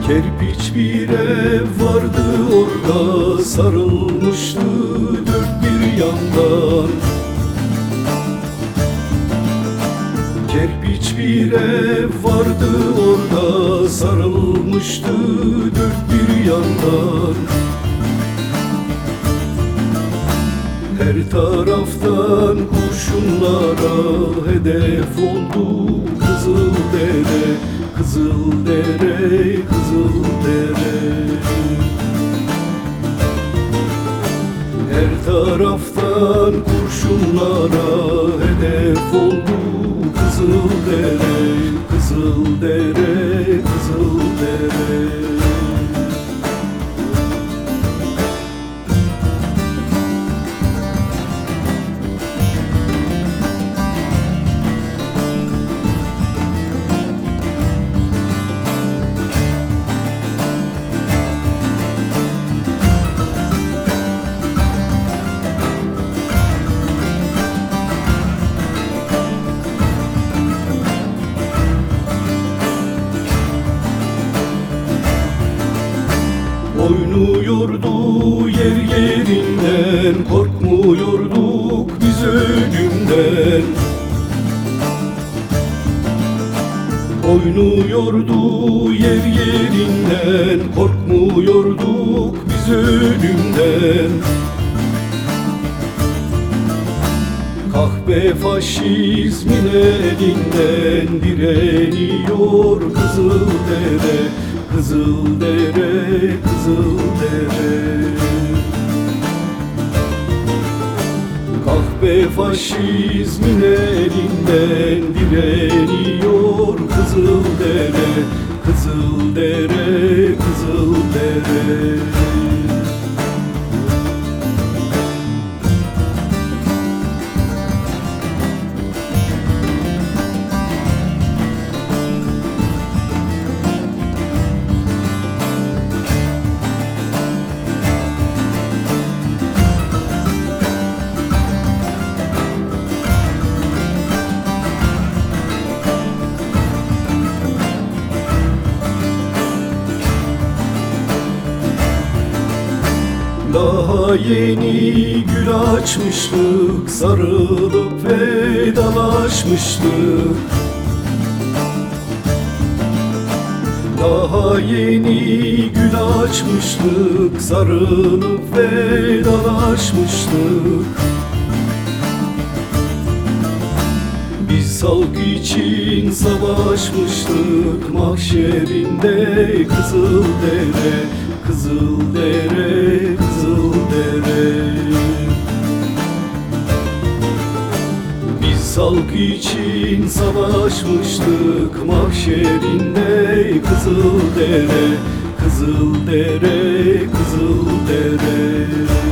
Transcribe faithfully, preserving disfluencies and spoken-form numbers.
Kerpiç bir ev vardı, orada sarılmıştı dört bir yandan. Kerpiç bir ev vardı, orada sarılmıştı dört bir yandan. Her taraftan kurşunlara hedef oldu Kızıldere, Kızıldere, Kızıldere. Her taraftan kurşunlara hedef oldu Kızıldere, Kızıldere, Kızıldere. Oynuyordu yer yerinden, korkmuyorduk biz ölümden. Oynuyordu yer yerinden, korkmuyorduk biz ölümden. Kahpe faşizmin elinden direniyor Kızıldere, Kızıldere, Kızıldere. Kahpe faşizmin elinden direniyor Kızıldere, Kızıldere, Kızıldere. Daha yeni gül açmıştık, sarılıp vedalaşmıştık. Daha yeni gül açmıştık, sarılıp vedalaşmıştık. Biz halk için savaşmıştık, mahşerinde Kızıldere, Kızıldere, Kızıldere. Biz halk için savaşmıştık, mahşerinde Kızıldere, Kızıldere, Kızıldere.